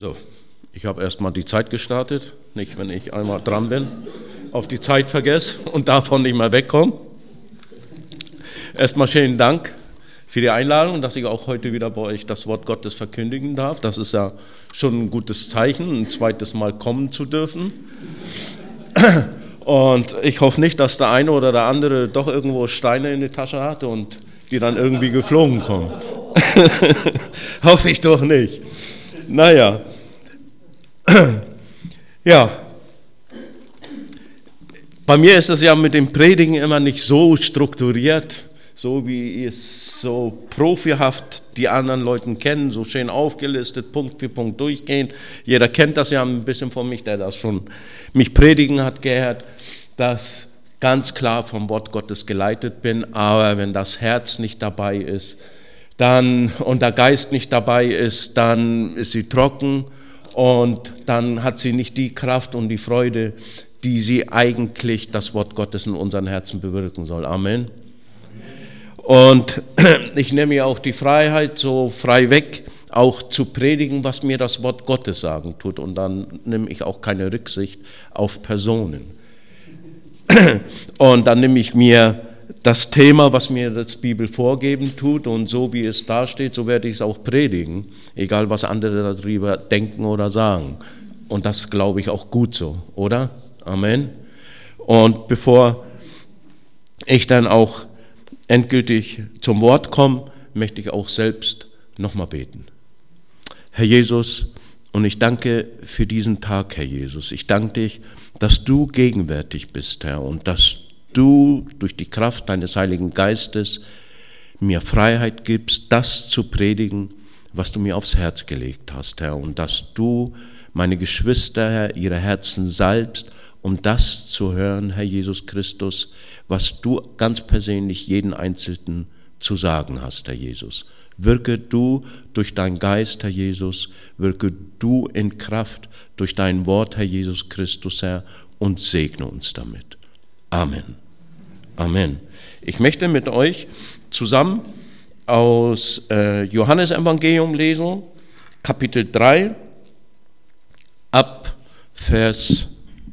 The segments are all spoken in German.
So, ich habe erstmal die Zeit gestartet, nicht wenn ich einmal dran bin, auf die Zeit vergesse und davon nicht mehr wegkomme. Erstmal vielen Dank für die Einladung, dass ich auch heute wieder bei euch das Wort Gottes verkündigen darf. Das ist ja schon ein gutes Zeichen, ein zweites Mal kommen zu dürfen. Und ich hoffe nicht, dass der eine oder der andere doch irgendwo Steine in die Tasche hat und die dann irgendwie geflogen kommen. Hoffe ich doch nicht. Naja, ja, bei mir ist es ja mit dem Predigen immer nicht so strukturiert, so wie es so profihaft die anderen Leute kennen, so schön aufgelistet, Punkt für Punkt durchgehen. Jeder kennt das ja ein bisschen von mich, der das schon mich predigen hat gehört, dass ganz klar vom Wort Gottes geleitet bin, aber wenn das Herz nicht dabei ist, dann und der Geist nicht dabei ist, dann ist sie trocken und dann hat sie nicht die Kraft und die Freude, die sie eigentlich das Wort Gottes in unseren Herzen bewirken soll. Amen. Und ich nehme ja auch die Freiheit, so frei weg, auch zu predigen, was mir das Wort Gottes sagen tut. Und dann nehme ich auch keine Rücksicht auf Personen. Und dann nehme ich mir das Thema, was mir das Bibel vorgeben tut, und so wie es da steht, so werde ich es auch predigen, egal was andere darüber denken oder sagen. Und das glaube ich auch gut so, oder? Amen. Und bevor ich dann auch endgültig zum Wort komme, möchte ich auch selbst nochmal beten. Herr Jesus, und ich danke für diesen Tag, Herr Jesus. Ich danke dich, dass du gegenwärtig bist, Herr, und dass du durch die Kraft deines Heiligen Geistes mir Freiheit gibst, das zu predigen, was du mir aufs Herz gelegt hast, Herr, und dass du meine Geschwister, Herr, ihre Herzen salbst, um das zu hören, Herr Jesus Christus, was du ganz persönlich jeden Einzelnen zu sagen hast, Herr Jesus. Wirke du durch deinen Geist, Herr Jesus, wirke du in Kraft durch dein Wort, Herr Jesus Christus, Herr, und segne uns damit. Amen. Amen. Ich möchte mit euch zusammen aus Johannesevangelium lesen, Kapitel 3, ab Vers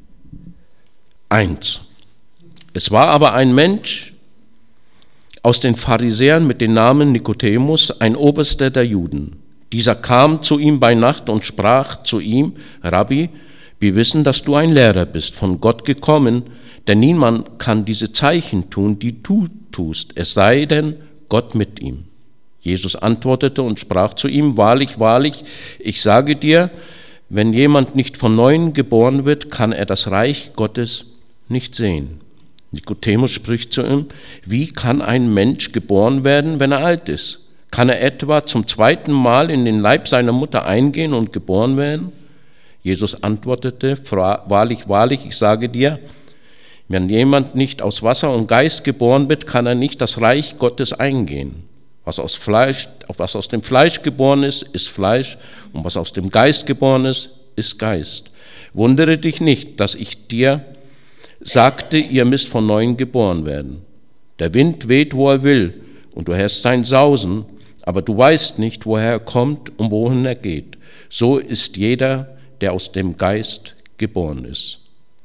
1. Es war aber ein Mensch aus den Pharisäern mit dem Namen Nikodemus, ein Oberster der Juden. Dieser kam zu ihm bei Nacht und sprach zu ihm: Rabbi, wir wissen, dass du ein Lehrer bist, von Gott gekommen, denn niemand kann diese Zeichen tun, die du tust, es sei denn Gott mit ihm. Jesus antwortete und sprach zu ihm: Wahrlich, wahrlich, ich sage dir, wenn jemand nicht von Neuem geboren wird, kann er das Reich Gottes nicht sehen. Nikodemus spricht zu ihm: Wie kann ein Mensch geboren werden, wenn er alt ist? Kann er etwa zum zweiten Mal in den Leib seiner Mutter eingehen und geboren werden? Jesus antwortete: Wahrlich, wahrlich, ich sage dir, wenn jemand nicht aus Wasser und Geist geboren wird, kann er nicht das Reich Gottes eingehen. Was aus dem Fleisch geboren ist, ist Fleisch, und was aus dem Geist geboren ist, ist Geist. Wundere dich nicht, dass ich dir sagte, ihr müsst von Neuem geboren werden. Der Wind weht, wo er will, und du hörst sein Sausen, aber du weißt nicht, woher er kommt und wohin er geht. So ist jeder, der aus dem Geist geboren ist.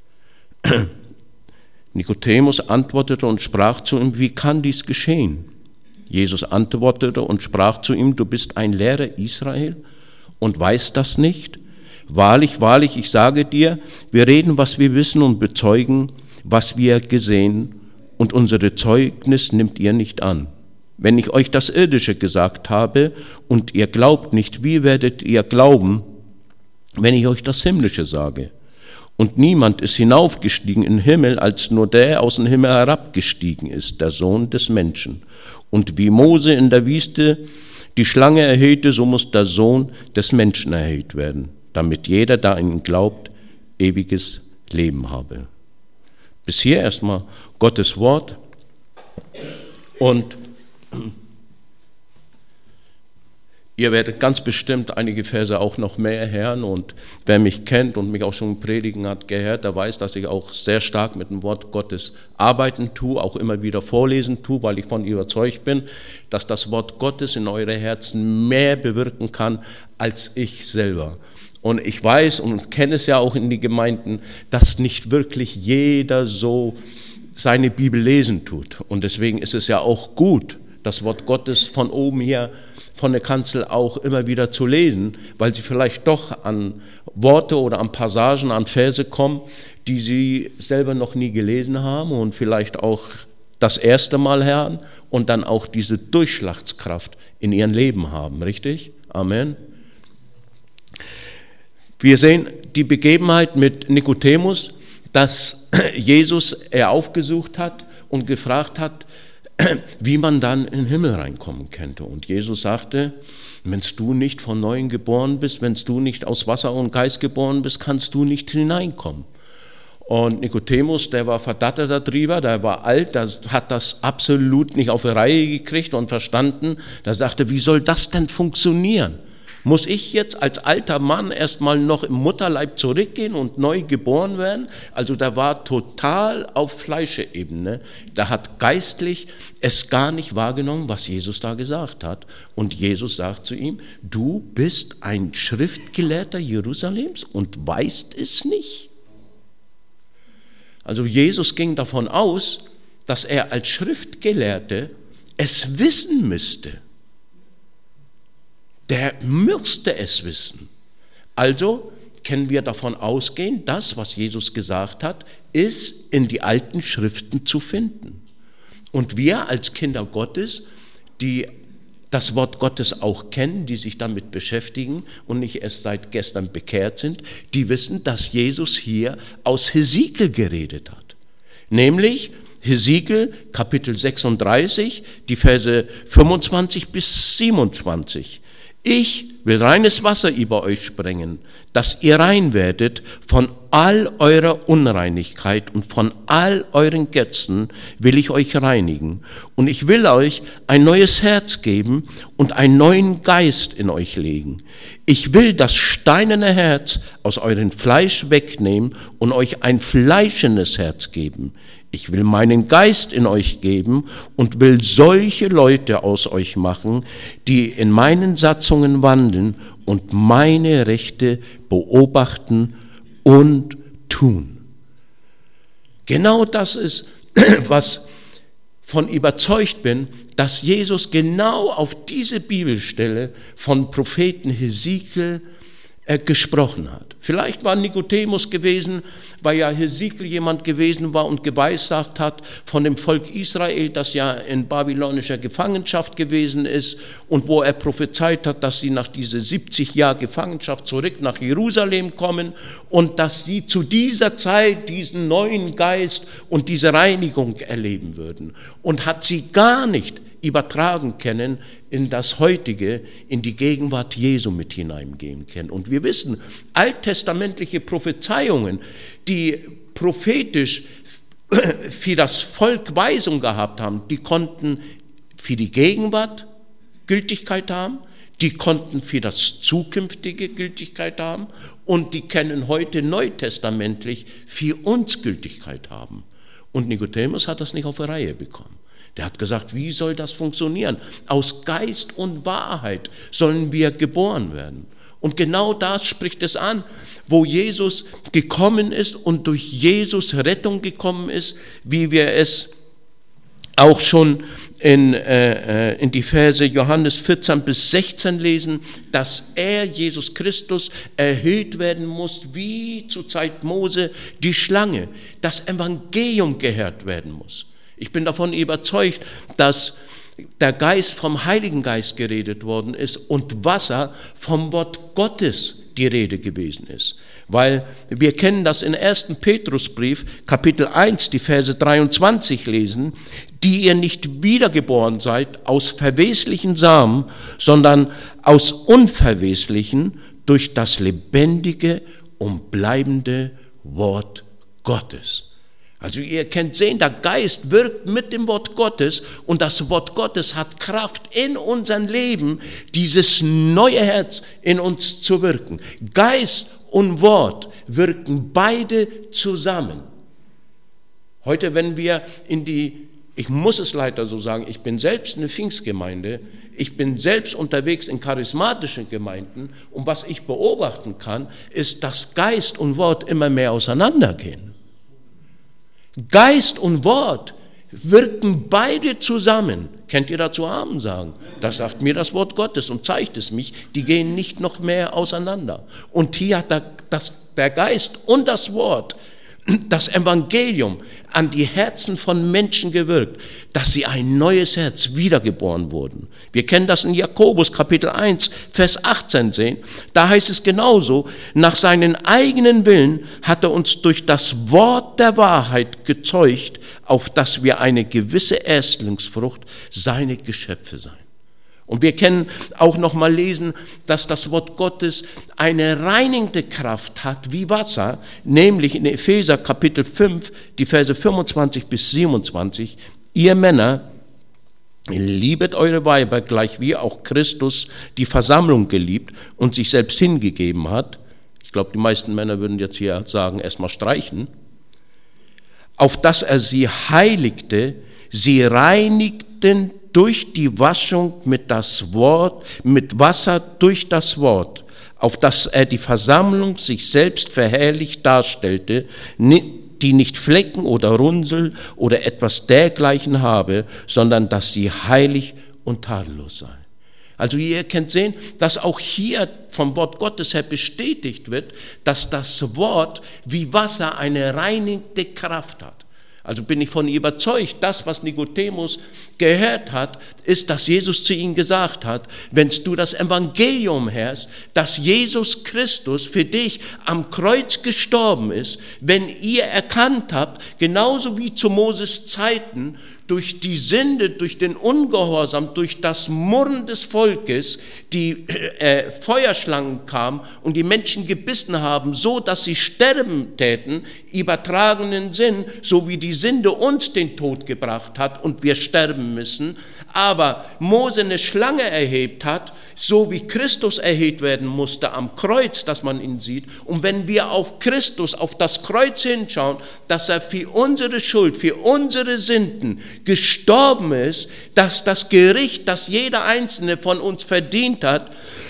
Nikodemus antwortete und sprach zu ihm: Wie kann dies geschehen? Jesus antwortete und sprach zu ihm: Du bist ein Lehrer Israel und weißt das nicht? Wahrlich, wahrlich, ich sage dir, wir reden, was wir wissen, und bezeugen, was wir gesehen, und unsere Zeugnis nimmt ihr nicht an. Wenn ich euch das Irdische gesagt habe und ihr glaubt nicht, wie werdet ihr glauben, wenn ich euch das Himmlische sage? Und niemand ist hinaufgestiegen in den Himmel, als nur der aus dem Himmel herabgestiegen ist, der Sohn des Menschen. Und wie Mose in der Wüste die Schlange erhöhte, so muss der Sohn des Menschen erhöht werden, damit jeder, der an ihn glaubt, ewiges Leben habe. Bis hier erstmal Gottes Wort. Und ihr werdet ganz bestimmt einige Verse auch noch mehr hören, und wer mich kennt und mich auch schon predigen hat gehört, der weiß, dass ich auch sehr stark mit dem Wort Gottes arbeiten tue, auch immer wieder vorlesen tue, weil ich von überzeugt bin, dass das Wort Gottes in eure Herzen mehr bewirken kann als ich selber. Und ich weiß und kenne es ja auch in den Gemeinden, dass nicht wirklich jeder so seine Bibel lesen tut. Und deswegen ist es ja auch gut, das Wort Gottes von oben hier, von der Kanzel auch immer wieder zu lesen, weil sie vielleicht doch an Worte oder an Passagen, an Verse kommen, die sie selber noch nie gelesen haben und vielleicht auch das erste Mal hören und dann auch diese Durchschlagskraft in ihrem Leben haben, richtig? Amen. Wir sehen die Begebenheit mit Nikodemus, dass Jesus er aufgesucht hat und gefragt hat, wie man dann in den Himmel reinkommen könnte. Und Jesus sagte, wenn du nicht von Neuem geboren bist, wenn du nicht aus Wasser und Geist geboren bist, kannst du nicht hineinkommen. Und Nikodemus, der war verdatterter drüber, der war alt, der hat das absolut nicht auf die Reihe gekriegt und verstanden. Der sagte, wie soll das denn funktionieren? Muss ich jetzt als alter Mann erstmal noch im Mutterleib zurückgehen und neu geboren werden? Also der war total auf Fleischebene. Der hat geistlich es gar nicht wahrgenommen, was Jesus da gesagt hat. Und Jesus sagt zu ihm, du bist ein Schriftgelehrter Jerusalems und weißt es nicht. Also Jesus ging davon aus, dass er als Schriftgelehrte es wissen müsste. Der müsste es wissen. Also können wir davon ausgehen, das, was Jesus gesagt hat, ist in die alten Schriften zu finden. Und wir als Kinder Gottes, die das Wort Gottes auch kennen, die sich damit beschäftigen und nicht erst seit gestern bekehrt sind, die wissen, dass Jesus hier aus Hesekiel geredet hat. Nämlich Hesekiel Kapitel 36, die Verse 25 bis 27. Ich will reines Wasser über euch sprengen, dass ihr rein werdet von all eurer Unreinigkeit und von all euren Götzen will ich euch reinigen. Und ich will euch ein neues Herz geben und einen neuen Geist in euch legen. Ich will das steinerne Herz aus eurem Fleisch wegnehmen und euch ein fleischendes Herz geben. Ich will meinen Geist in euch geben und will solche Leute aus euch machen, die in meinen Satzungen wandeln und meine Rechte beobachten und tun. Genau das ist, was von überzeugt bin, dass Jesus genau auf diese Bibelstelle von Propheten Hesekiel gesprochen hat. Vielleicht war Nikodemus gewesen, weil ja Hesekiel jemand gewesen war und geweissagt hat von dem Volk Israel, das ja in babylonischer Gefangenschaft gewesen ist und wo er prophezeit hat, dass sie nach dieser 70 Jahren Gefangenschaft zurück nach Jerusalem kommen und dass sie zu dieser Zeit diesen neuen Geist und diese Reinigung erleben würden. Und hat sie gar nicht übertragen können in das Heutige, in die Gegenwart Jesu mit hineingehen können. Und wir wissen, alttestamentliche Prophezeiungen, die prophetisch für das Volk Weisung gehabt haben, die konnten für die Gegenwart Gültigkeit haben, die konnten für das Zukünftige Gültigkeit haben und die können heute neutestamentlich für uns Gültigkeit haben. Und Nikodemus hat das nicht auf die Reihe bekommen. Der hat gesagt, wie soll das funktionieren? Aus Geist und Wahrheit sollen wir geboren werden. Und genau das spricht es an, wo Jesus gekommen ist und durch Jesus Rettung gekommen ist, wie wir es auch schon in die Verse Johannes 14 bis 16 lesen, dass er, Jesus Christus, erhöht werden muss, wie zur Zeit Mose die Schlange, das Evangelium gehört werden muss. Ich bin davon überzeugt, dass der Geist vom Heiligen Geist geredet worden ist und Wasser vom Wort Gottes die Rede gewesen ist. Weil wir kennen das in 1. Petrusbrief, Kapitel 1, die Verse 23 lesen, die ihr nicht wiedergeboren seid aus verweslichen Samen, sondern aus unverweslichen durch das lebendige und bleibende Wort Gottes. Also ihr könnt sehen, der Geist wirkt mit dem Wort Gottes und das Wort Gottes hat Kraft in unserem Leben, dieses neue Herz in uns zu wirken. Geist und Wort wirken beide zusammen. Heute, wenn wir ich muss es leider so sagen, ich bin selbst eine Pfingstgemeinde, Ich bin selbst unterwegs in charismatischen Gemeinden und was ich beobachten kann, ist, dass Geist und Wort immer mehr auseinandergehen. Geist und Wort wirken beide zusammen. Kennt ihr dazu Amen sagen? Das sagt mir das Wort Gottes und zeigt es mich. Die gehen nicht noch mehr auseinander. Und hier hat der Geist und das Wort, das Evangelium an die Herzen von Menschen gewirkt, dass sie ein neues Herz wiedergeboren wurden. Wir kennen das in Jakobus Kapitel 1, Vers 18 sehen. Da heißt es genauso, nach seinen eigenen Willen hat er uns durch das Wort der Wahrheit gezeugt, auf dass wir eine gewisse Erstlingsfrucht seine Geschöpfe seien. Und wir können auch noch mal lesen, dass das Wort Gottes eine reinigende Kraft hat wie Wasser, nämlich in Epheser Kapitel 5, die Verse 25 bis 27. Ihr Männer, liebet eure Weiber, gleich wie auch Christus die Versammlung geliebt und sich selbst hingegeben hat. Ich glaube, die meisten Männer würden jetzt hier sagen, erstmal streichen. Auf dass er sie heiligte, sie reinigten durch die Waschung mit Wasser durch das Wort, auf dass er die Versammlung sich selbst verherrlicht darstellte, die nicht Flecken oder Runzel oder etwas dergleichen habe, sondern dass sie heilig und tadellos sei. Also ihr könnt sehen, dass auch hier vom Wort Gottes her bestätigt wird, dass das Wort wie Wasser eine reinigende Kraft hat. Also bin ich von überzeugt, das, was Nikodemus gehört hat, ist, dass Jesus zu ihm gesagt hat, wenn du das Evangelium hörst, dass Jesus Christus für dich am Kreuz gestorben ist, wenn ihr erkannt habt, genauso wie zu Moses Zeiten, durch die Sünde, durch den Ungehorsam, durch das Murren des Volkes, die Feuerschlangen kamen und die Menschen gebissen haben, so dass sie sterben täten, übertragenen Sinn, so wie die Sünde uns den Tod gebracht hat und wir sterben müssen, aber Mose eine Schlange erhebt hat, so wie Christus erhebt werden musste am Kreuz, dass man ihn sieht. Und wenn wir auf Christus, auf das Kreuz hinschauen, dass er für unsere Schuld, für unsere Sünden gestorben ist, dass das Gericht, das jeder Einzelne von uns verdient hat,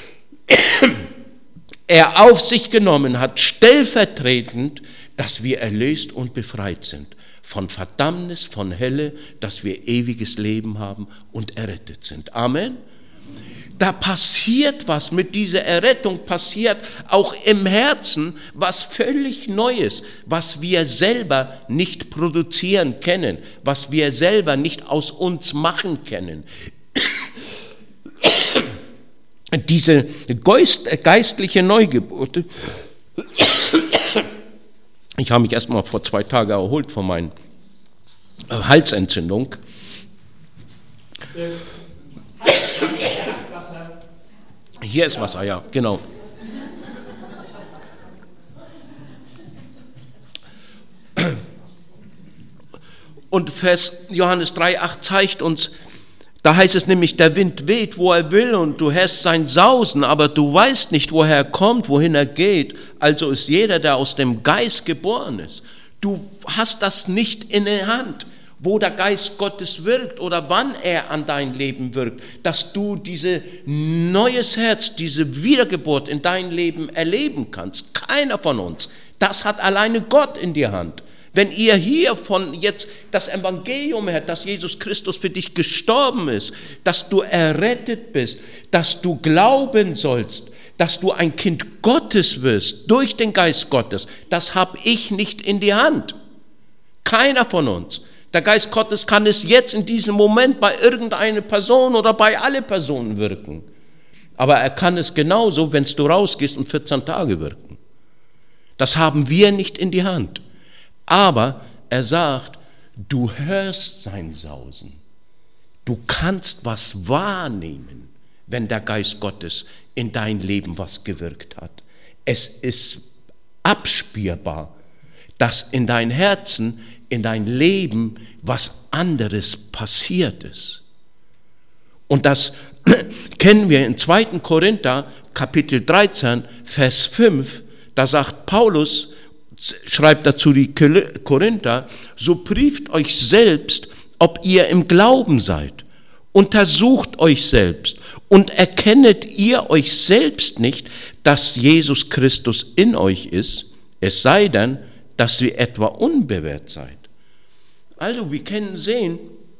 er auf sich genommen hat, stellvertretend, dass wir erlöst und befreit sind. Von Verdammnis, von Hölle, dass wir ewiges Leben haben und errettet sind. Amen. Da passiert was mit dieser Errettung, passiert auch im Herzen was völlig Neues, was wir selber nicht produzieren können, was wir selber nicht aus uns machen können. Diese geistliche Neugeburt, ich habe mich erst mal vor 2 Tagen erholt von meiner Halsentzündung. Hier ist Wasser, ja, genau. Und Vers Johannes 3,8 zeigt uns, da heißt es nämlich, der Wind weht, wo er will und du hörst sein Sausen, aber du weißt nicht, woher er kommt, wohin er geht. Also ist jeder, der aus dem Geist geboren ist. Du hast das nicht in der Hand, wo der Geist Gottes wirkt oder wann er an dein Leben wirkt, dass du dieses neues Herz, diese Wiedergeburt in dein Leben erleben kannst. Keiner von uns. Das hat alleine Gott in der Hand. Wenn ihr hier von jetzt das Evangelium hört, dass Jesus Christus für dich gestorben ist, dass du errettet bist, dass du glauben sollst, dass du ein Kind Gottes wirst durch den Geist Gottes, das habe ich nicht in die Hand. Keiner von uns. Der Geist Gottes kann es jetzt in diesem Moment bei irgendeiner Person oder bei alle Personen wirken. Aber er kann es genauso, wenn du rausgehst und 14 Tage wirken. Das haben wir nicht in die Hand. Aber er sagt, du hörst sein Sausen. Du kannst was wahrnehmen, wenn der Geist Gottes in dein Leben was gewirkt hat. Es ist abspürbar, dass in dein Herzen, in dein Leben was anderes passiert ist. Und das kennen wir in 2. Korinther, Kapitel 13, Vers 5, da sagt Paulus, schreibt dazu die Korinther, so prüft euch selbst, ob ihr im Glauben seid. Untersucht euch selbst und erkennet ihr euch selbst nicht, dass Jesus Christus in euch ist, es sei denn, dass ihr etwa unbewährt seid. Also wir können sehen,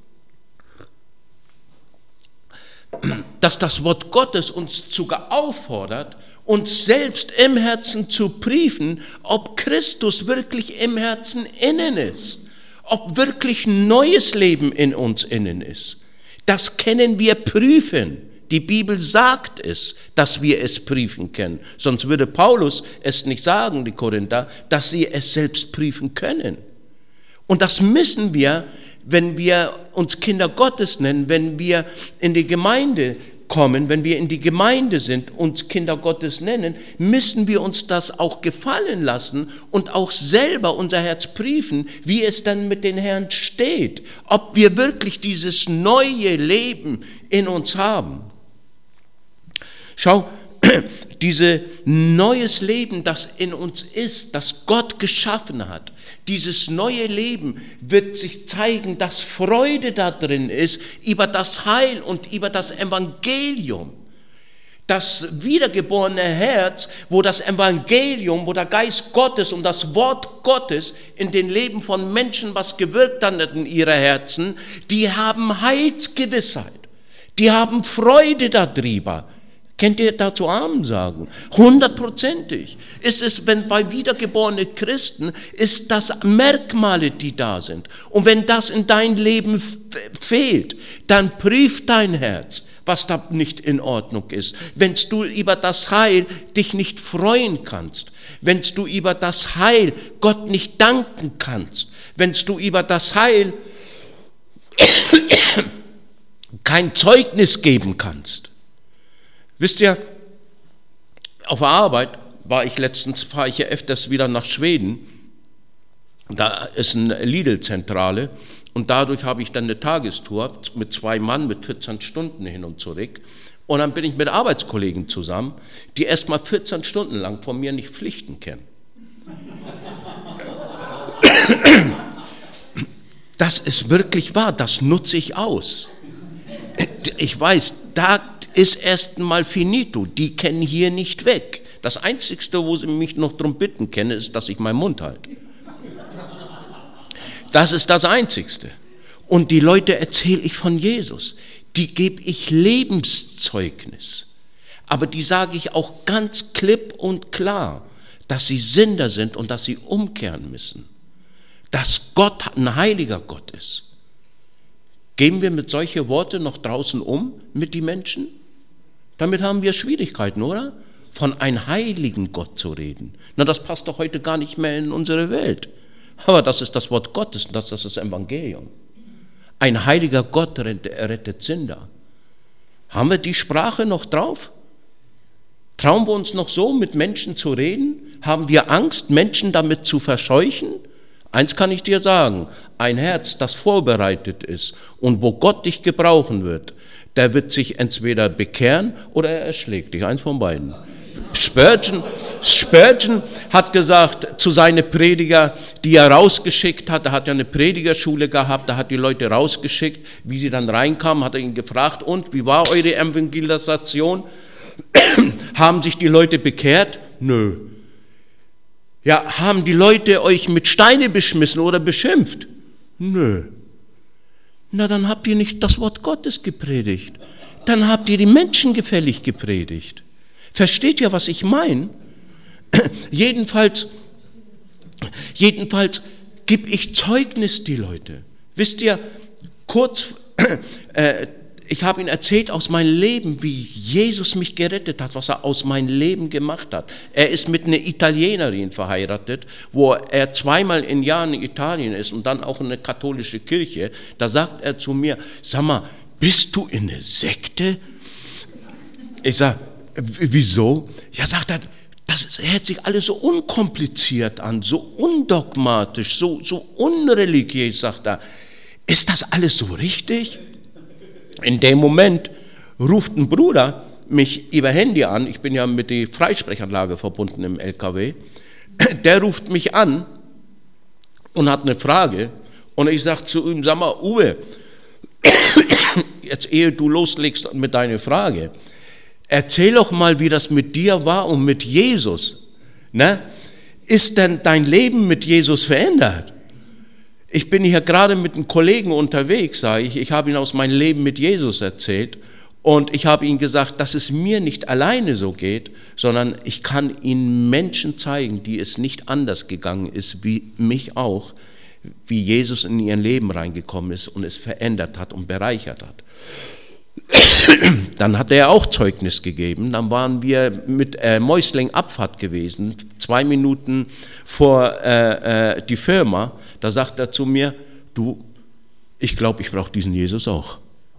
dass das Wort Gottes uns sogar auffordert, uns selbst im Herzen zu prüfen, ob Christus wirklich im Herzen innen ist, ob wirklich neues Leben in uns innen ist. Das können wir prüfen. Die Bibel sagt es, dass wir es prüfen können. Sonst würde Paulus es nicht sagen, die Korinther, dass sie es selbst prüfen können. Und das müssen wir, wenn wir uns Kinder Gottes nennen, wenn wir in die Gemeinde kommen, wenn wir in die Gemeinde sind, uns Kinder Gottes nennen, müssen wir uns das auch gefallen lassen und auch selber unser Herz prüfen, wie es dann mit den Herrn steht, ob wir wirklich dieses neue Leben in uns haben. Schau, dieses neues Leben, das in uns ist, das Gott geschaffen hat, dieses neue Leben wird sich zeigen, dass Freude da drin ist über das Heil und über das Evangelium. Das wiedergeborene Herz, wo das Evangelium, wo der Geist Gottes und das Wort Gottes in den Leben von Menschen was gewirkt hat in ihre Herzen, die haben Heilsgewissheit, die haben Freude darüber. Könnt ihr dazu Amen sagen? 100%ig. Ist es, wenn bei wiedergeborenen Christen, ist das Merkmale, die da sind. Und wenn das in dein Leben fehlt, dann prüf dein Herz, was da nicht in Ordnung ist. Wenn du über das Heil dich nicht freuen kannst, wenn du über das Heil Gott nicht danken kannst, wenn du über das Heil kein Zeugnis geben kannst. Wisst ihr, auf der Arbeit fahre ich ja öfters wieder nach Schweden. Da ist eine Lidl-Zentrale und dadurch habe ich dann eine Tagestour mit 2 Mann mit 14 Stunden hin und zurück. Und dann bin ich mit Arbeitskollegen zusammen, die erst mal 14 Stunden lang von mir nicht Pflichten kennen. Das ist wirklich wahr, das nutze ich aus. Ich weiß, da ist erst mal finito, die kennen hier nicht weg. Das Einzige, wo sie mich noch darum bitten können, ist, dass ich meinen Mund halte. Das ist das Einzige. Und die Leute erzähle ich von Jesus, die gebe ich Lebenszeugnis. Aber die sage ich auch ganz klipp und klar, dass sie Sünder sind und dass sie umkehren müssen. Dass Gott ein heiliger Gott ist. Gehen wir mit solchen Worten noch draußen um mit den Menschen? Damit haben wir Schwierigkeiten, oder? Von einem heiligen Gott zu reden. Na, das passt doch heute gar nicht mehr in unsere Welt. Aber das ist das Wort Gottes, das ist das Evangelium. Ein heiliger Gott rettet Sünder. Haben wir die Sprache noch drauf? Trauen wir uns noch so, mit Menschen zu reden? Haben wir Angst, Menschen damit zu verscheuchen? Eins kann ich dir sagen, ein Herz, das vorbereitet ist und wo Gott dich gebrauchen wird, der wird sich entweder bekehren oder er erschlägt dich, eins von beiden. Spurgeon hat gesagt zu seinen Prediger, die er rausgeschickt hat, er hat ja eine Predigerschule gehabt, da hat die Leute rausgeschickt, wie sie dann reinkamen, hat er ihn gefragt, und wie war eure Evangelisation? Haben sich die Leute bekehrt? Nö. Ja, haben die Leute euch mit Steine beschmissen oder beschimpft? Nö. Na, dann habt ihr nicht das Wort Gottes gepredigt. Dann habt ihr die Menschen gefällig gepredigt. Versteht ihr, was ich meine? Jedenfalls gebe ich Zeugnis die Leute. Wisst ihr, ich habe Ihnen erzählt aus meinem Leben, wie Jesus mich gerettet hat, was er aus meinem Leben gemacht hat. Er ist mit einer Italienerin verheiratet, wo er 2-mal im Jahr in Italien ist und dann auch in eine katholische Kirche. Da sagt er zu mir, sag mal, bist du in einer Sekte? Ich sage, wieso? Ja, sagt er, das hört sich alles so unkompliziert an, so undogmatisch, so unreligiös, sagt er. Ist das alles so richtig? In dem Moment ruft ein Bruder mich über Handy an, ich bin ja mit der Freisprechanlage verbunden im LKW, der ruft mich an und hat eine Frage und ich sage zu ihm, sag mal, Uwe, jetzt ehe du loslegst mit deiner Frage, erzähl doch mal, wie das mit dir war und mit Jesus. Ne? Ist denn dein Leben mit Jesus verändert? Ich bin hier gerade mit einem Kollegen unterwegs, sage ich habe ihm aus meinem Leben mit Jesus erzählt und ich habe ihm gesagt, dass es mir nicht alleine so geht, sondern ich kann ihnen Menschen zeigen, die es nicht anders gegangen ist, wie mich auch, wie Jesus in ihr Leben reingekommen ist und es verändert hat und bereichert hat. Dann hat er auch Zeugnis gegeben, dann waren wir mit Mäusling-Abfahrt gewesen, 2 Minuten vor die Firma, da sagt er zu mir, du, ich glaube, ich brauche diesen Jesus auch.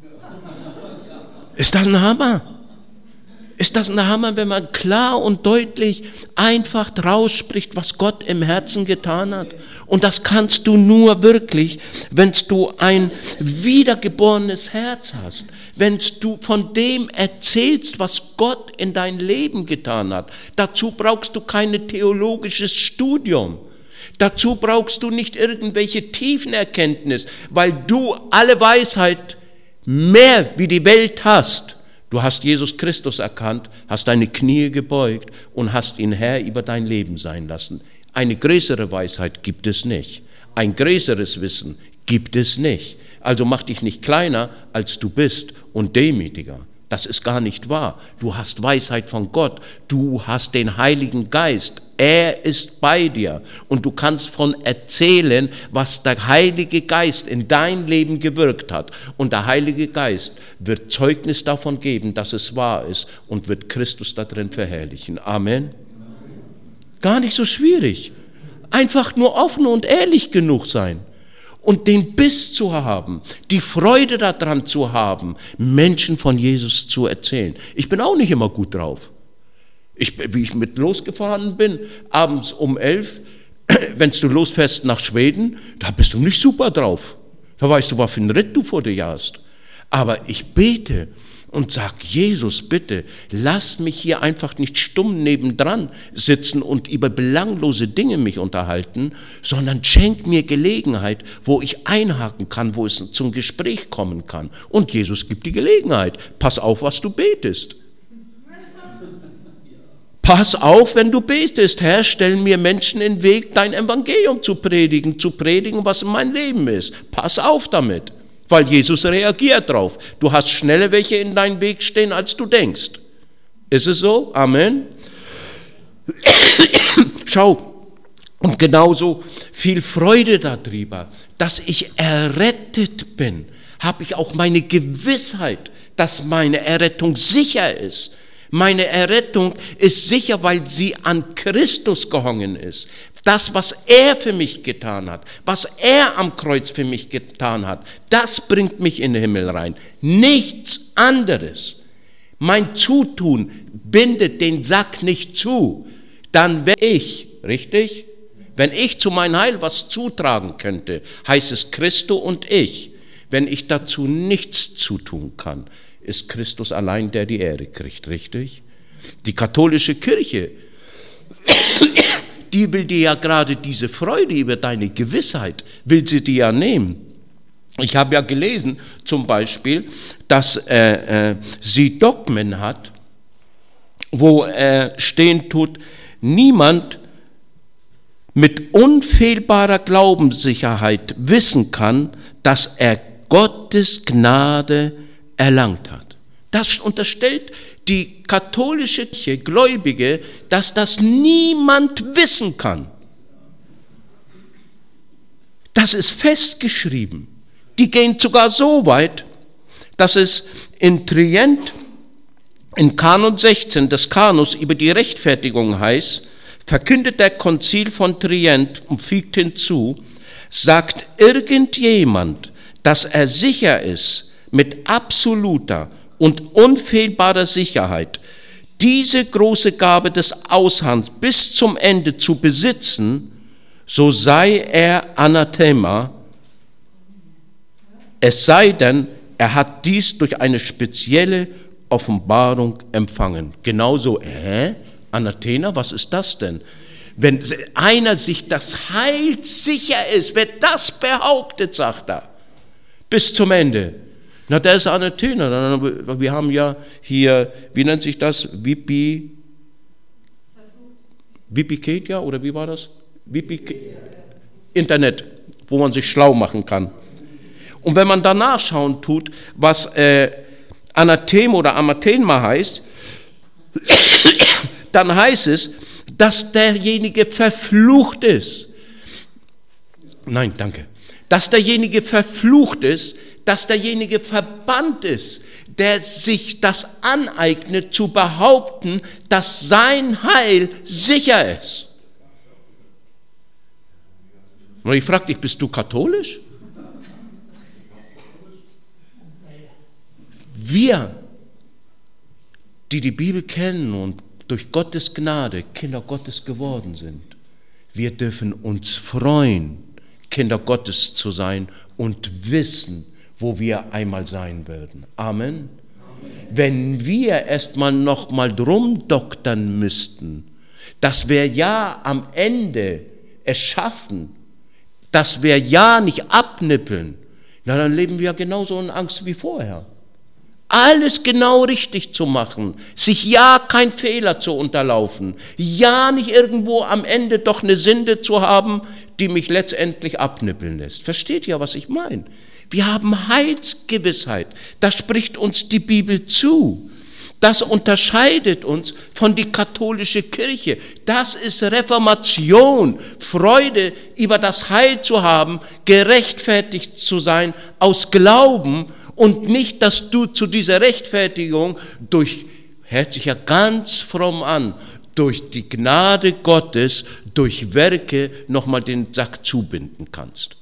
Ist das ein Hammer? Ist das ein Hammer, wenn man klar und deutlich einfach rausspricht, was Gott im Herzen getan hat? Und das kannst du nur wirklich, wenn du ein wiedergeborenes Herz hast, wenn du von dem erzählst, was Gott in dein Leben getan hat. Dazu brauchst du kein theologisches Studium. Dazu brauchst du nicht irgendwelche Tiefenerkenntnis, weil du alle Weisheit mehr wie die Welt hast. Du hast Jesus Christus erkannt, hast deine Knie gebeugt und hast ihn Herr über dein Leben sein lassen. Eine größere Weisheit gibt es nicht. Ein größeres Wissen gibt es nicht. Also mach dich nicht kleiner, als du bist und demütiger. Das ist gar nicht wahr. Du hast Weisheit von Gott. Du hast den Heiligen Geist. Er ist bei dir. Und du kannst von erzählen, was der Heilige Geist in dein Leben gewirkt hat. Und der Heilige Geist wird Zeugnis davon geben, dass es wahr ist und wird Christus da drin verherrlichen. Amen. Gar nicht so schwierig. Einfach nur offen und ehrlich genug sein. Und den Biss zu haben, die Freude daran zu haben, Menschen von Jesus zu erzählen. Ich bin auch nicht immer gut drauf. Wie ich mit losgefahren bin, abends um 11, wenn du losfährst nach Schweden, da bist du nicht super drauf. Da weißt du, was für einen Ritt du vor dir hast. Aber ich bete und sag, Jesus, bitte, lass mich hier einfach nicht stumm nebendran sitzen und über belanglose Dinge mich unterhalten, sondern schenk mir Gelegenheit, wo ich einhaken kann, wo es zum Gespräch kommen kann. Und Jesus gibt die Gelegenheit. Pass auf, was du betest. Pass auf, wenn du betest. Herr, stell mir Menschen in den Weg, dein Evangelium zu predigen, was in meinem Leben ist. Pass auf damit. Weil Jesus reagiert drauf. Du hast schneller welche in deinem Weg stehen, als du denkst. Ist es so? Amen. Schau, und genauso viel Freude darüber, dass ich errettet bin, habe ich auch meine Gewissheit, dass meine Errettung sicher ist. Meine Errettung ist sicher, weil sie an Christus gehangen ist. Das, was er für mich getan hat, was er am Kreuz für mich getan hat, das bringt mich in den Himmel rein. Nichts anderes. Mein Zutun bindet den Sack nicht zu. Dann wäre ich, richtig? Wenn ich zu meinem Heil was zutragen könnte, heißt es Christo und ich. Wenn ich dazu nichts zutun kann, ist Christus allein, der die Ehre kriegt, richtig? Die katholische Kirche, die will dir ja gerade diese Freude über deine Gewissheit, will sie dir ja nehmen. Ich habe ja gelesen, zum Beispiel, dass sie Dogmen hat, wo stehen tut, niemand mit unfehlbarer Glaubenssicherheit wissen kann, dass er Gottes Gnade erlangt hat. Das unterstellt die katholische Kirche, Gläubige, dass das niemand wissen kann. Das ist festgeschrieben. Die gehen sogar so weit, dass es in Trient, in Kanon 16 des Kanons über die Rechtfertigung heißt, verkündet der Konzil von Trient und fügt hinzu, sagt irgendjemand, dass er sicher ist, mit absoluter und unfehlbarer Sicherheit diese große Gabe des Ausharrens bis zum Ende zu besitzen, so sei er Anathema, es sei denn, er hat dies durch eine spezielle Offenbarung empfangen. Genauso, Anathema, was ist das denn? Wenn einer sich das Heil sicher ist, wer das behauptet, sagt er, bis zum Ende, Na, der ist Anathener. Wir haben ja hier, wie nennt sich das? Wikipedia oder wie war das? Internet, wo man sich schlau machen kann. Und wenn man danach schauen tut, was Anathema oder Anathema heißt, dann heißt es, dass derjenige verflucht ist. Nein, danke. Dass derjenige verflucht ist, dass derjenige verbannt ist, der sich das aneignet, zu behaupten, dass sein Heil sicher ist. Und ich frage dich, bist du katholisch? Wir, die die Bibel kennen und durch Gottes Gnade Kinder Gottes geworden sind, wir dürfen uns freuen, Kinder Gottes zu sein und wissen, wo wir einmal sein werden. Amen. Amen. Wenn wir erstmal noch mal drum doktern müssten, dass wir ja am Ende es schaffen, dass wir ja nicht abnippeln, na dann leben wir ja genauso in Angst wie vorher. Alles genau richtig zu machen, sich ja kein Fehler zu unterlaufen, ja nicht irgendwo am Ende doch eine Sünde zu haben, die mich letztendlich abnippeln lässt. Versteht ihr, was ich meine? Wir haben Heilsgewissheit, das spricht uns die Bibel zu. Das unterscheidet uns von der katholischen Kirche. Das ist Reformation, Freude über das Heil zu haben, gerechtfertigt zu sein aus Glauben und nicht, dass du zu dieser Rechtfertigung hört sich ja ganz fromm an, durch die Gnade Gottes, durch Werke nochmal den Sack zubinden kannst.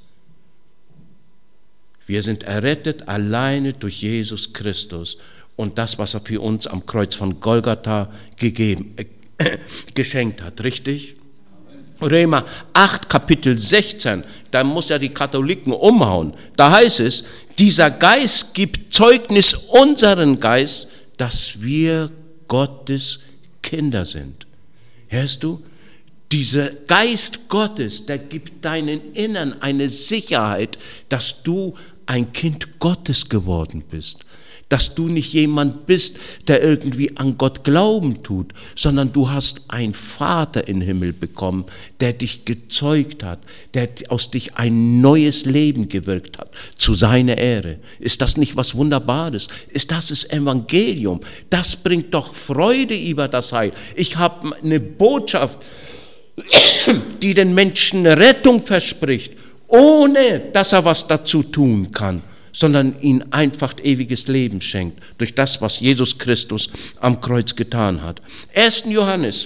Wir sind errettet alleine durch Jesus Christus und das, was er für uns am Kreuz von Golgatha geschenkt hat, richtig? Römer 8, Kapitel 16, da muss ja die Katholiken umhauen. Da heißt es, dieser Geist gibt Zeugnis unseren Geist, dass wir Gottes Kinder sind. Hörst du? Dieser Geist Gottes, der gibt deinen Innern eine Sicherheit, dass du ein Kind Gottes geworden bist. Dass du nicht jemand bist, der irgendwie an Gott Glauben tut, sondern du hast einen Vater im Himmel bekommen, der dich gezeugt hat, der aus dich ein neues Leben gewirkt hat, zu seiner Ehre. Ist das nicht was Wunderbares? Ist das das Evangelium? Das bringt doch Freude über das Heil. Ich habe eine Botschaft, die den Menschen Rettung verspricht, ohne dass er was dazu tun kann, sondern ihnen einfach ewiges Leben schenkt, durch das, was Jesus Christus am Kreuz getan hat. 1. Johannes.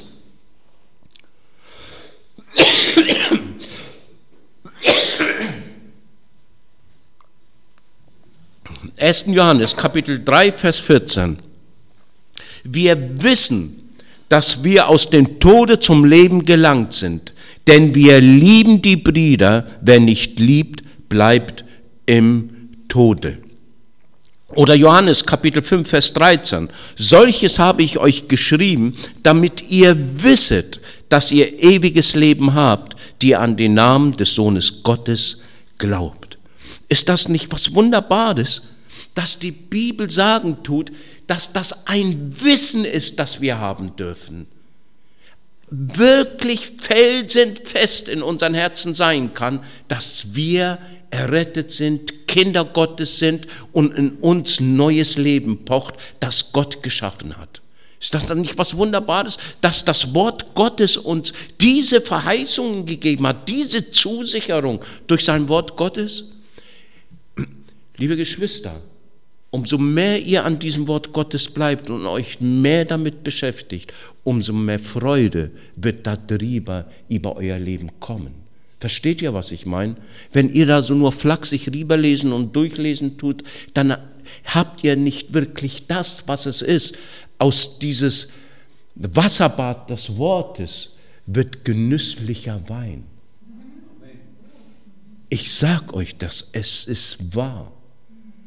1. Johannes, Kapitel 3, Vers 14. Wir wissen, dass wir aus dem Tode zum Leben gelangt sind, denn wir lieben die Brüder, wer nicht liebt, bleibt im Tode. Oder Johannes Kapitel 5, Vers 13. Solches habe ich euch geschrieben, damit ihr wisset, dass ihr ewiges Leben habt, die an den Namen des Sohnes Gottes glaubt. Ist das nicht was Wunderbares, dass die Bibel sagen tut, dass das ein Wissen ist, das wir haben dürfen? Wirklich felsenfest in unseren Herzen sein kann, dass wir errettet sind, Kinder Gottes sind und in uns neues Leben pocht, das Gott geschaffen hat. Ist das dann nicht was Wunderbares, dass das Wort Gottes uns diese Verheißungen gegeben hat, diese Zusicherung durch sein Wort Gottes? Liebe Geschwister, umso mehr ihr an diesem Wort Gottes bleibt und euch mehr damit beschäftigt, umso mehr Freude wird darüber über euer Leben kommen. Versteht ihr, was ich meine? Wenn ihr da so nur flachsig rüberlesen und durchlesen tut, dann habt ihr nicht wirklich das, was es ist. Aus dieses Wasserbad des Wortes wird genüsslicher Wein. Ich sag euch das, es ist wahr.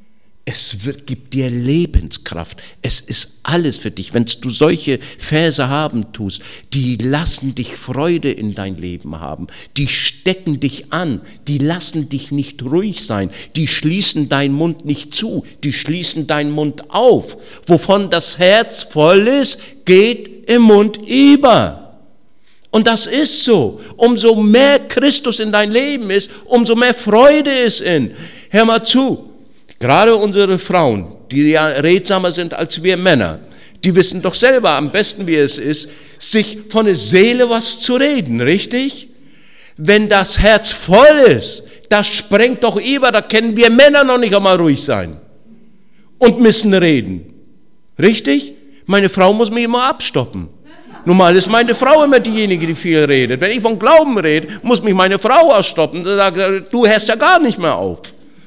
gibt dir Lebenskraft. Es ist alles für dich. Wenn du solche Verse haben tust, die lassen dich Freude in dein Leben haben. Die stecken dich an. Die lassen dich nicht ruhig sein. Die schließen deinen Mund nicht zu. Die schließen deinen Mund auf. Wovon das Herz voll ist, geht im Mund über. Und das ist so. Umso mehr Christus in dein Leben ist, umso mehr Freude ist in. Hör mal zu. Gerade unsere Frauen, die ja redsamer sind als wir Männer, die wissen doch selber am besten, wie es ist, sich von der Seele was zu reden, richtig? Wenn das Herz voll ist, das sprengt doch über, da können wir Männer noch nicht einmal ruhig sein und müssen reden, richtig? Meine Frau muss mich immer abstoppen. Normal ist meine Frau immer diejenige, die viel redet. Wenn ich von Glauben rede, muss mich meine Frau abstoppen. Du hörst ja gar nicht mehr auf.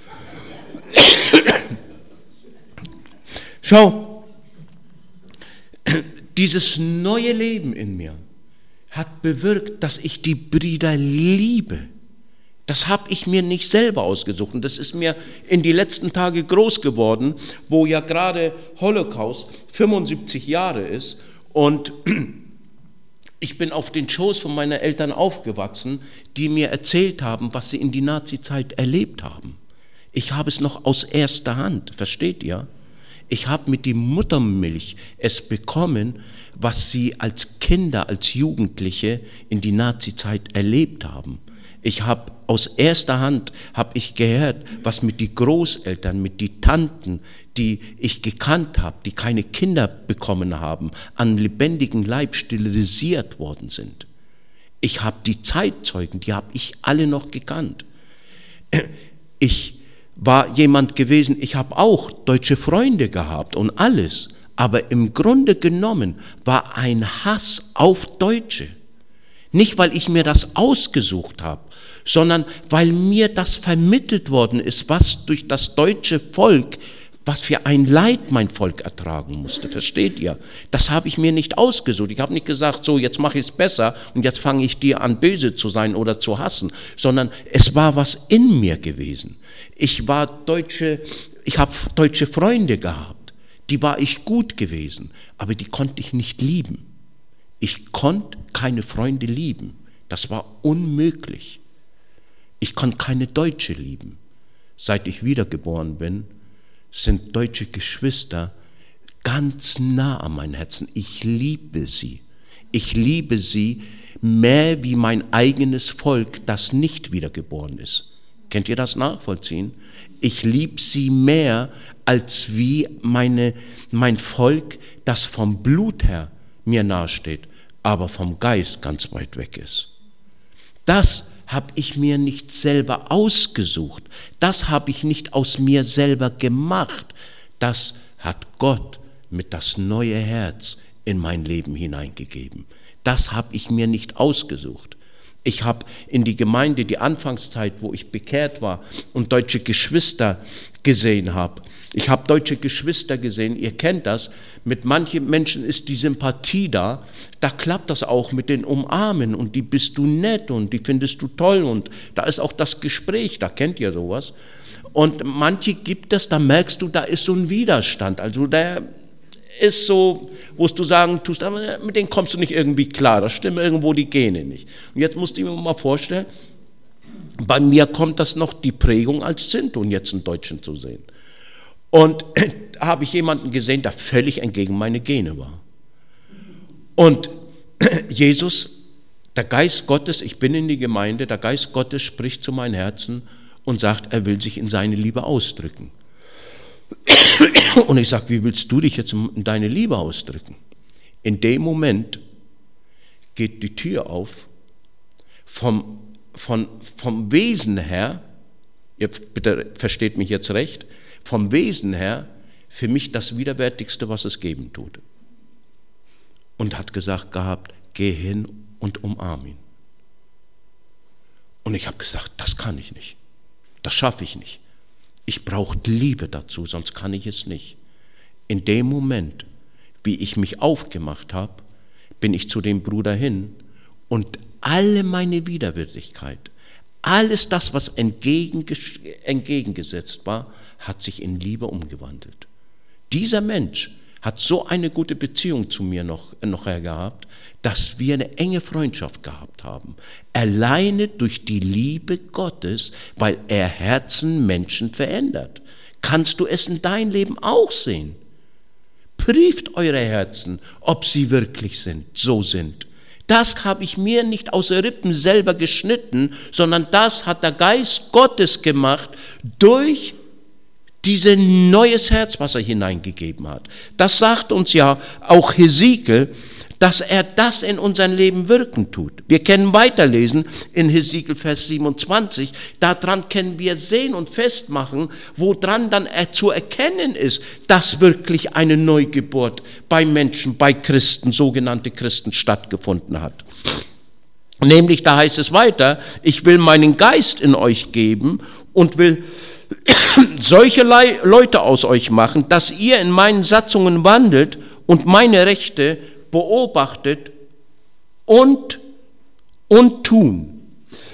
Schau, dieses neue Leben in mir hat bewirkt, dass ich die Brüder liebe. Das habe ich mir nicht selber ausgesucht. Und das ist mir in die letzten Tage groß geworden, wo ja gerade Holocaust 75 Jahre ist. Und ich bin auf den Schoß von meinen Eltern aufgewachsen, die mir erzählt haben, was sie in die Nazizeit erlebt haben. Ich habe es noch aus erster Hand, versteht ihr? Ich habe mit der Muttermilch es bekommen, was sie als Kinder, als Jugendliche in die Nazizeit erlebt haben. Ich habe aus erster Hand gehört, was mit den Großeltern, mit den Tanten, die ich gekannt habe, die keine Kinder bekommen haben, an lebendigem Leib sterilisiert worden sind. Ich habe die Zeitzeugen, die habe ich alle noch gekannt. Ich war jemand gewesen, ich habe auch deutsche Freunde gehabt und alles, aber im Grunde genommen war ein Hass auf Deutsche. Nicht, weil ich mir das ausgesucht habe, sondern weil mir das vermittelt worden ist, was durch das deutsche Volk, was für ein Leid mein Volk ertragen musste, versteht ihr? Das habe ich mir nicht ausgesucht. Ich habe nicht gesagt, so jetzt mache ich es besser und jetzt fange ich dir an, böse zu sein oder zu hassen, sondern es war was in mir gewesen. Ich habe deutsche Freunde gehabt, die war ich gut gewesen, aber die konnte ich nicht lieben. Ich konnte keine Freunde lieben, das war unmöglich. Ich konnte keine Deutsche lieben. Seit ich wiedergeboren bin, sind deutsche Geschwister ganz nah an mein Herzen. Ich liebe sie. Ich liebe sie mehr wie mein eigenes Volk, das nicht wiedergeboren ist. Kennt ihr das nachvollziehen? Ich liebe sie mehr als wie mein Volk, das vom Blut her mir nahesteht, aber vom Geist ganz weit weg ist. Das habe ich mir nicht selber ausgesucht. Das habe ich nicht aus mir selber gemacht. Das hat Gott mit das neue Herz in mein Leben hineingegeben. Das habe ich mir nicht ausgesucht. Ich habe in die Gemeinde, die Anfangszeit, wo ich bekehrt war und deutsche Geschwister gesehen habe. Ich habe deutsche Geschwister gesehen, ihr kennt das, mit manchen Menschen ist die Sympathie da klappt das auch mit den Umarmen und die bist du nett und die findest du toll und da ist auch das Gespräch, da kennt ihr sowas. Und manche gibt es, da merkst du, da ist so ein Widerstand, also der ist so, wo du sagen tust, aber mit denen kommst du nicht irgendwie klar, da stimmen irgendwo die Gene nicht. Und jetzt musst du dir mal vorstellen, bei mir kommt das noch die Prägung als Sinto, jetzt einen Deutschen zu sehen. Und da habe ich jemanden gesehen, der völlig entgegen meine Gene war. Und Jesus, der Geist Gottes, ich bin in die Gemeinde, der Geist Gottes spricht zu meinem Herzen und sagt, er will sich in seine Liebe ausdrücken. Und ich sage, wie willst du dich jetzt in deine Liebe ausdrücken? In dem Moment geht die Tür auf, vom Wesen her, ihr bitte versteht mich jetzt recht, vom Wesen her für mich das Widerwärtigste, was es geben tut. Und hat gesagt gehabt, geh hin und umarm ihn. Und ich habe gesagt, das kann ich nicht, das schaffe ich nicht. Ich brauche Liebe dazu, sonst kann ich es nicht. In dem Moment, wie ich mich aufgemacht habe, bin ich zu dem Bruder hin und alle meine Widerwärtigkeit, Alles das, was entgegengesetzt war, hat sich in Liebe umgewandelt. Dieser Mensch hat so eine gute Beziehung zu mir nachher gehabt, dass wir eine enge Freundschaft gehabt haben. Alleine durch die Liebe Gottes, weil er Herzen Menschen verändert. Kannst du es in dein Leben auch sehen? Prüft eure Herzen, ob sie wirklich so sind. Das habe ich mir nicht aus den Rippen selber geschnitten, sondern das hat der Geist Gottes gemacht durch dieses neues Herz, was er hineingegeben hat. Das sagt uns ja auch Hesekiel, dass er das in unserem Leben wirken tut. Wir können weiterlesen in Hesekiel Vers 27, daran können wir sehen und festmachen, woran dann zu erkennen ist, dass wirklich eine Neugeburt bei Menschen, bei Christen, sogenannte Christen stattgefunden hat. Nämlich, da heißt es weiter, ich will meinen Geist in euch geben und will solche Leute aus euch machen, dass ihr in meinen Satzungen wandelt und meine Rechte beobachtet und tun.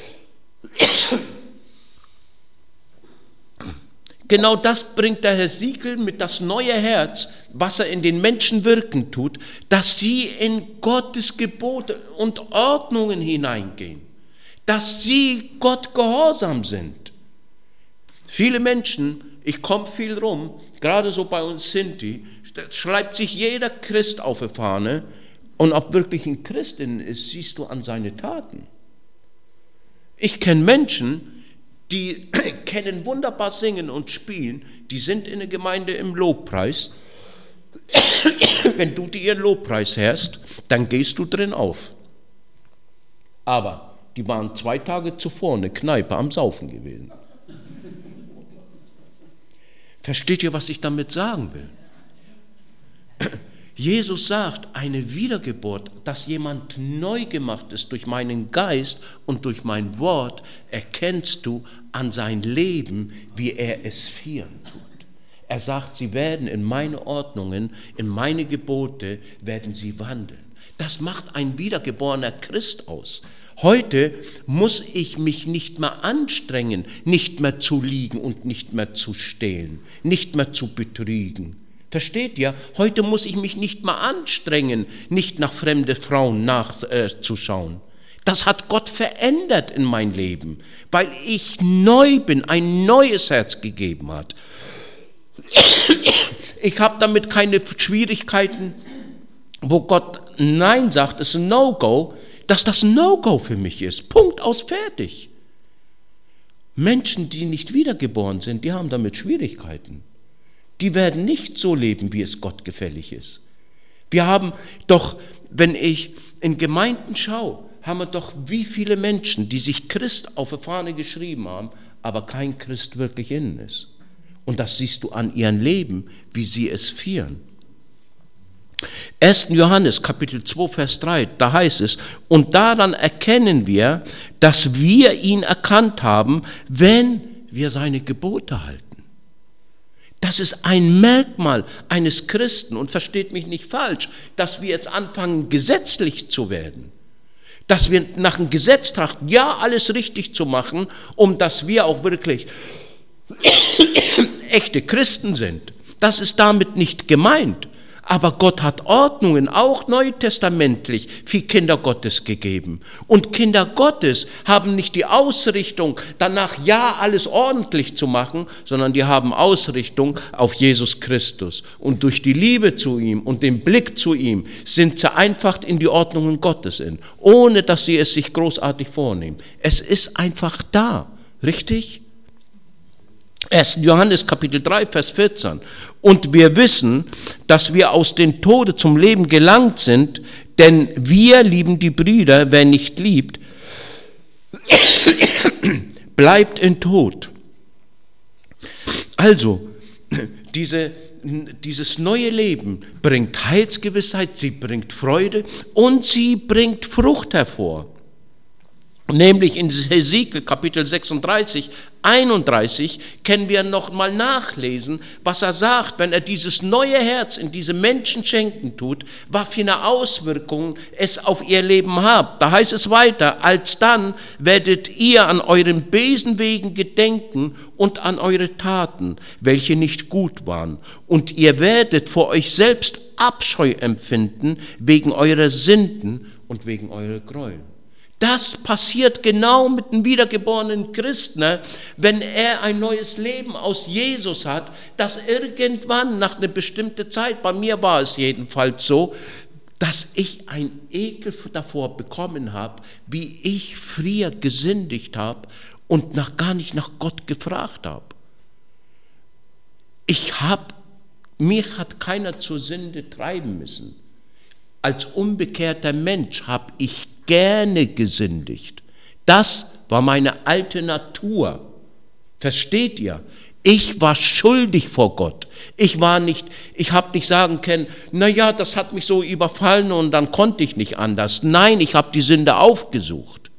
Genau das bringt der Hesekiel mit das neue Herz, was er in den Menschen wirken tut, dass sie in Gottes Gebote und Ordnungen hineingehen, dass sie Gott gehorsam sind. Viele Menschen, ich komme viel rum, gerade so bei uns Sinti, schreibt sich jeder Christ auf die Fahne und ob wirklich ein Christin ist, siehst du an seine Taten. Ich kenne Menschen, die können wunderbar singen und spielen, die sind in der Gemeinde im Lobpreis. Wenn du dir ihren Lobpreis hörst, dann gehst du drin auf. Aber die waren 2 Tage zuvor in der Kneipe am Saufen gewesen. Versteht ihr, was ich damit sagen will? Jesus sagt, eine Wiedergeburt, dass jemand neu gemacht ist durch meinen Geist und durch mein Wort, erkennst du an sein Leben, wie er es führen tut. Er sagt, sie werden in meine Ordnungen, in meine Gebote, werden sie wandeln. Das macht ein wiedergeborener Christ aus. Heute muss ich mich nicht mehr anstrengen, nicht mehr zu liegen und nicht mehr zu stehlen, nicht mehr zu betrügen. Versteht ihr? Heute muss ich mich nicht mehr anstrengen, nicht nach fremden Frauen nachzuschauen. Das hat Gott verändert in mein Leben, weil ich neu bin, ein neues Herz gegeben hat. Ich habe damit keine Schwierigkeiten, wo Gott Nein sagt, ist ein No-Go, dass das ein No-Go für mich ist. Punkt, aus, fertig. Menschen, die nicht wiedergeboren sind, die haben damit Schwierigkeiten. Die werden nicht so leben, wie es Gott gefällig ist. Wir haben doch, wenn ich in Gemeinden schaue, haben wir doch wie viele Menschen, die sich Christ auf die Fahne geschrieben haben, aber kein Christ wirklich innen ist. Und das siehst du an ihrem Leben, wie sie es führen. 1. Johannes, Kapitel 2, Vers 3, da heißt es, und daran erkennen wir, dass wir ihn erkannt haben, wenn wir seine Gebote halten. Das ist ein Merkmal eines Christen und versteht mich nicht falsch, dass wir jetzt anfangen, gesetzlich zu werden. Dass wir nach dem Gesetz trachten, ja, alles richtig zu machen, um dass wir auch wirklich echte Christen sind. Das ist damit nicht gemeint. Aber Gott hat Ordnungen, auch neutestamentlich, für Kinder Gottes gegeben. Und Kinder Gottes haben nicht die Ausrichtung, danach ja alles ordentlich zu machen, sondern die haben Ausrichtung auf Jesus Christus. Und durch die Liebe zu ihm und den Blick zu ihm sind sie einfach in die Ordnungen Gottes in, ohne dass sie es sich großartig vornehmen. Es ist einfach da, richtig? 1. Johannes Kapitel 3, Vers 14. Und wir wissen, dass wir aus dem Tode zum Leben gelangt sind, denn wir lieben die Brüder, wer nicht liebt, bleibt in Tod. Also, dieses neue Leben bringt Heilsgewissheit, sie bringt Freude und sie bringt Frucht hervor. Nämlich in Hesekiel Kapitel 36, 31 können wir nochmal nachlesen, was er sagt, wenn er dieses neue Herz in diese Menschen schenken tut, was für eine Auswirkung es auf ihr Leben hat. Da heißt es weiter, alsdann werdet ihr an euren bösen Wegen gedenken und an eure Taten, welche nicht gut waren. Und ihr werdet vor euch selbst Abscheu empfinden wegen eurer Sünden und wegen eurer Gräuel. Das passiert genau mit dem wiedergeborenen Christen, wenn er ein neues Leben aus Jesus hat, dass irgendwann nach einer bestimmten Zeit, bei mir war es jedenfalls so, dass ich einen Ekel davor bekommen habe, wie ich früher gesündigt habe und gar nicht nach Gott gefragt habe. Mich hat keiner zur Sünde treiben müssen. Als unbekehrter Mensch habe ich gerne gesündigt. Das war meine alte Natur. Versteht ihr? Ich war schuldig vor Gott. Ich habe nicht sagen können, naja, das hat mich so überfallen und dann konnte ich nicht anders. Nein, ich habe die Sünde aufgesucht.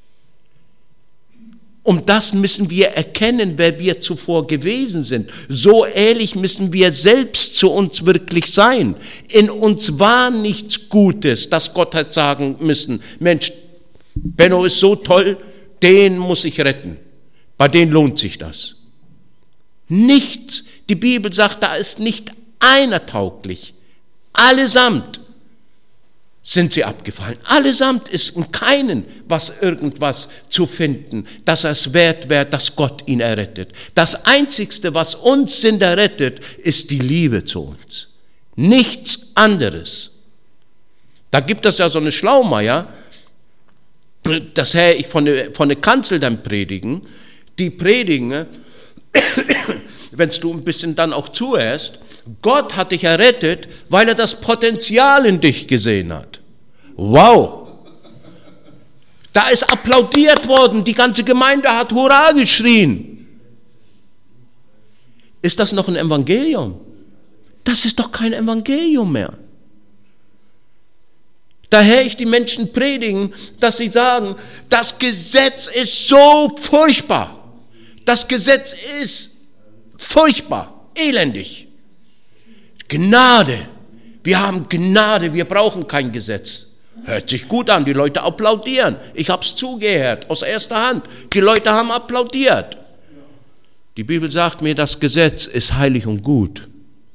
Und das müssen wir erkennen, wer wir zuvor gewesen sind. So ehrlich müssen wir selbst zu uns wirklich sein. In uns war nichts Gutes, dass Gott hat sagen müssen, Mensch, Benno ist so toll, den muss ich retten. Bei denen lohnt sich das. Nichts. Die Bibel sagt, da ist nicht einer tauglich. Allesamt sind sie abgefallen. Allesamt ist in keinen irgendwas zu finden, dass es wert wäre, dass Gott ihn errettet. Das Einzigste, was uns Sünder rettet, ist die Liebe zu uns. Nichts anderes. Da gibt es ja so eine Schlaumeier, das höre ich von der Kanzel dann predigen, die predigen, wenn du ein bisschen dann auch zuhörst, Gott hat dich errettet, weil er das Potenzial in dich gesehen hat. Wow! Da ist applaudiert worden, die ganze Gemeinde hat Hurra geschrien. Ist das noch ein Evangelium? Das ist doch kein Evangelium mehr. Daher ich die Menschen predigen, dass sie sagen, das Gesetz ist so furchtbar. Das Gesetz ist furchtbar, elendig. Gnade. Wir haben Gnade, wir brauchen kein Gesetz. Hört sich gut an, die Leute applaudieren. Ich habe es zugehört, aus erster Hand. Die Leute haben applaudiert. Die Bibel sagt mir, das Gesetz ist heilig und gut.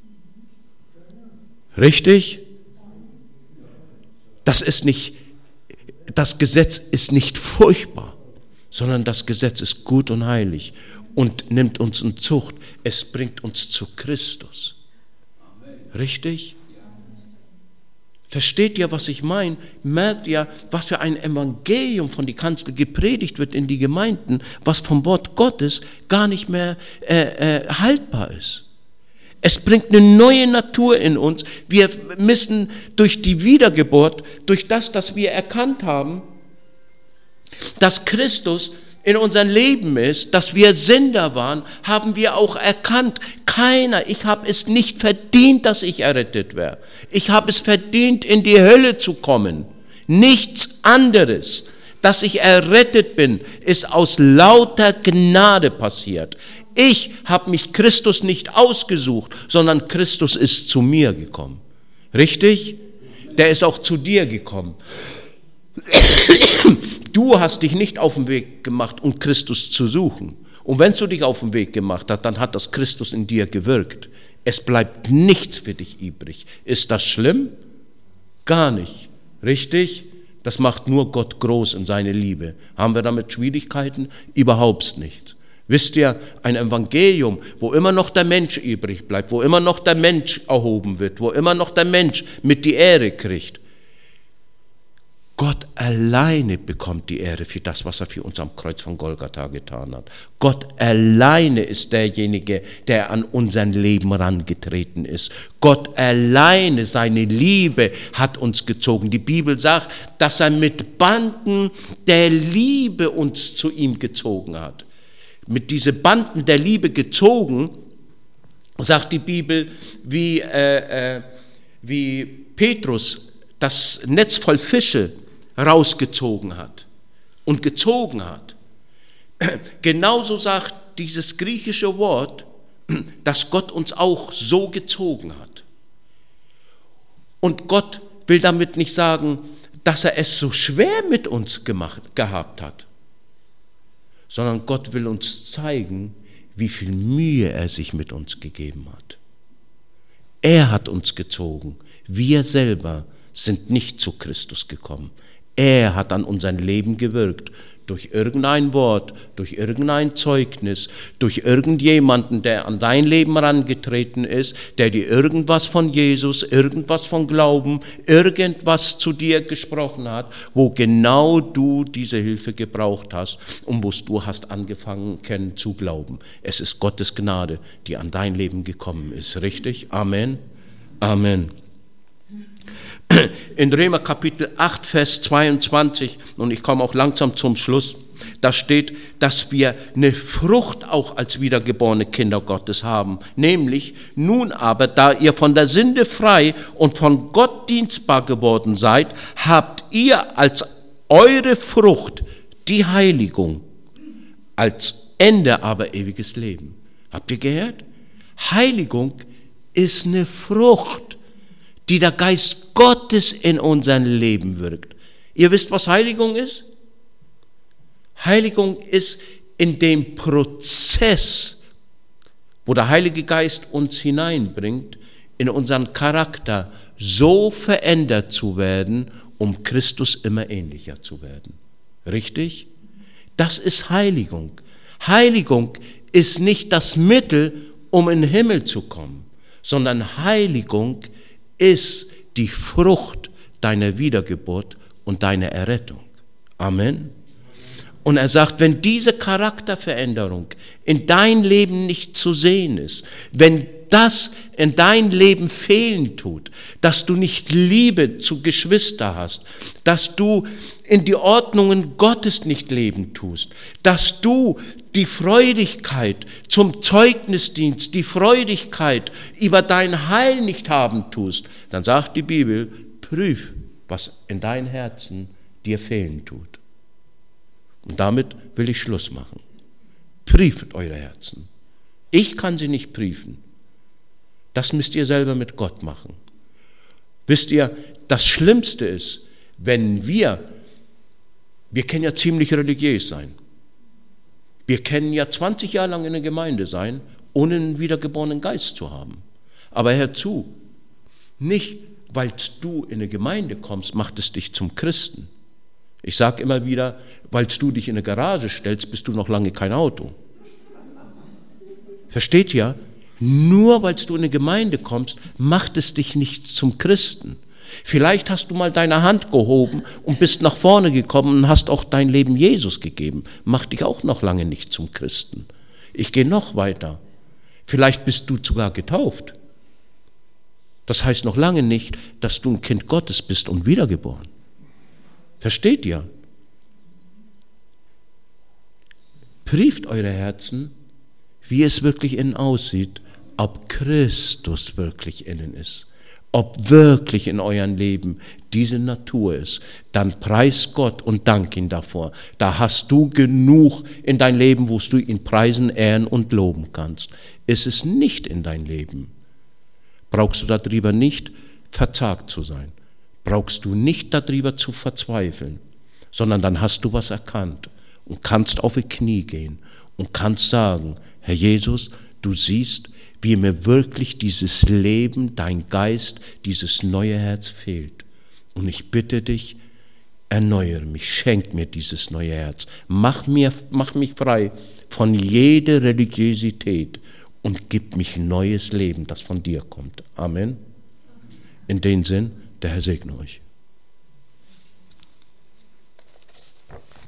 Richtig? Das Gesetz ist nicht furchtbar, sondern das Gesetz ist gut und heilig und nimmt uns in Zucht. Es bringt uns zu Christus. Richtig? Versteht ihr, was ich meine? Merkt ihr, was für ein Evangelium von die Kanzel gepredigt wird in die Gemeinden, was vom Wort Gottes gar nicht mehr haltbar ist. Es bringt eine neue Natur in uns. Wir müssen durch die Wiedergeburt, durch das, dass wir erkannt haben, dass Christus in unserem Leben ist, dass wir Sünder waren, haben wir auch erkannt, ich habe es nicht verdient, dass ich errettet wäre. Ich habe es verdient, in die Hölle zu kommen. Nichts anderes. Dass ich errettet bin, ist aus lauter Gnade passiert. Ich habe mich Christus nicht ausgesucht, sondern Christus ist zu mir gekommen. Richtig? Der ist auch zu dir gekommen. Du hast dich nicht auf den Weg gemacht, um Christus zu suchen. Und wenn du dich auf den Weg gemacht hast, dann hat das Christus in dir gewirkt. Es bleibt nichts für dich übrig. Ist das schlimm? Gar nicht. Richtig? Das macht nur Gott groß in seine Liebe. Haben wir damit Schwierigkeiten? Überhaupt nicht. Wisst ihr, ein Evangelium, wo immer noch der Mensch übrig bleibt, wo immer noch der Mensch erhoben wird, wo immer noch der Mensch mit die Ehre kriegt. Gott alleine bekommt die Ehre für das, was er für uns am Kreuz von Golgatha getan hat. Gott alleine ist derjenige, der an unser Leben herangetreten ist. Gott alleine, seine Liebe hat uns gezogen. Die Bibel sagt, dass er mit Banden der Liebe uns zu ihm gezogen hat. Mit diesen Banden der Liebe gezogen, sagt die Bibel, wie Petrus das Netz voll Fische rausgezogen hat und gezogen hat. Genauso sagt dieses griechische Wort, dass Gott uns auch so gezogen hat. Und Gott will damit nicht sagen, dass er es so schwer mit uns gehabt hat, sondern Gott will uns zeigen, wie viel Mühe er sich mit uns gegeben hat. Er hat uns gezogen. Wir selber sind nicht zu Christus gekommen. Er hat an unser Leben gewirkt, durch irgendein Wort, durch irgendein Zeugnis, durch irgendjemanden, der an dein Leben herangetreten ist, der dir irgendwas von Jesus, irgendwas von Glauben, irgendwas zu dir gesprochen hat, wo genau du diese Hilfe gebraucht hast und wo du hast angefangen kennen zu glauben. Es ist Gottes Gnade, die an dein Leben gekommen ist. Richtig? Amen. Amen. In Römer Kapitel 8, Vers 22, und ich komme auch langsam zum Schluss, da steht, dass wir eine Frucht auch als wiedergeborene Kinder Gottes haben. Nämlich, nun aber, da ihr von der Sünde frei und von Gott dienstbar geworden seid, habt ihr als eure Frucht die Heiligung, als Ende aber ewiges Leben. Habt ihr gehört? Heiligung ist eine Frucht, die der Geist Gottes in unser Leben wirkt. Ihr wisst, was Heiligung ist? Heiligung ist in dem Prozess, wo der Heilige Geist uns hineinbringt, in unseren Charakter so verändert zu werden, um Christus immer ähnlicher zu werden. Richtig? Das ist Heiligung. Heiligung ist nicht das Mittel, um in den Himmel zu kommen, sondern Heiligung ist die Frucht deiner Wiedergeburt und deiner Errettung. Amen. Und er sagt, wenn diese Charakterveränderung in dein Leben nicht zu sehen ist, wenn das in dein Leben fehlen tut, dass du nicht Liebe zu Geschwistern hast, dass du in die Ordnungen Gottes nicht leben tust, dass du die Freudigkeit zum Zeugnisdienst, die Freudigkeit über dein Heil nicht haben tust, dann sagt die Bibel, prüf, was in deinem Herzen dir fehlen tut. Und damit will ich Schluss machen. Prüft eure Herzen. Ich kann sie nicht prüfen. Das müsst ihr selber mit Gott machen. Wisst ihr, das Schlimmste ist, wenn wir können ja ziemlich religiös sein. Wir können ja 20 Jahre lang in der Gemeinde sein, ohne einen wiedergeborenen Geist zu haben. Aber hör zu, nicht weil du in eine Gemeinde kommst, macht es dich zum Christen. Ich sage immer wieder, weil du dich in eine Garage stellst, bist du noch lange kein Auto. Versteht ihr? Nur weil du in eine Gemeinde kommst, macht es dich nicht zum Christen. Vielleicht hast du mal deine Hand gehoben und bist nach vorne gekommen und hast auch dein Leben Jesus gegeben. Macht dich auch noch lange nicht zum Christen. Ich gehe noch weiter. Vielleicht bist du sogar getauft. Das heißt noch lange nicht, dass du ein Kind Gottes bist und wiedergeboren. Versteht ihr? Prüft eure Herzen, wie es wirklich innen aussieht, ob Christus wirklich innen ist, ob wirklich in eurem Leben diese Natur ist. Dann preis Gott und dank ihn davor. Da hast du genug in dein Leben, wo du ihn preisen, ehren und loben kannst. Ist es nicht in dein Leben, brauchst du darüber nicht verzagt zu sein. Brauchst du nicht darüber zu verzweifeln, sondern dann hast du was erkannt und kannst auf die Knie gehen und kannst sagen, Herr Jesus, du siehst, wie mir wirklich dieses Leben, dein Geist, dieses neue Herz fehlt. Und ich bitte dich, erneuere mich, schenk mir dieses neue Herz. Mach mich frei von jeder Religiosität und gib mich ein neues Leben, das von dir kommt. Amen. In dem Sinn, der Herr segne euch.